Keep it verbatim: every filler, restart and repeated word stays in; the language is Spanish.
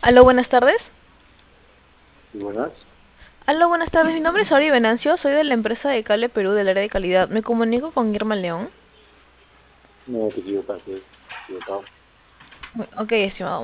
Aló, buenas tardes. ¿Y buenas? Aló, buenas tardes. Mi nombre es Ori Venancio. Soy de la empresa de Cable Perú del área de calidad. Me comunico con Irma León. No te equivocaste, equivocado. Bu- Ok, estimado.